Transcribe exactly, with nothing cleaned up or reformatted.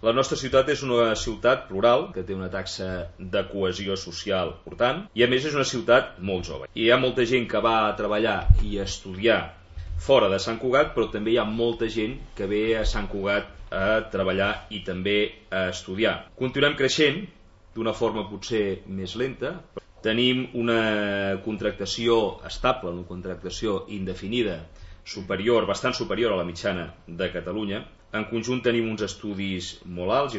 La nostra ciutat és una ciutat plural, que té una taxa de cohesió social important, i a més és una ciutat molt jove. Hi ha molta gent que va a treballar i a estudiar fora de Sant Cugat, però també hi ha molta gent que ve a Sant Cugat a treballar i també a estudiar. Continuem creixent d'una forma potser més lenta. Tenim una contractació estable, una contractació indefinida, superior, bastant superior a la mitjana de Catalunya. En conjunt tenim uns estudis molt alts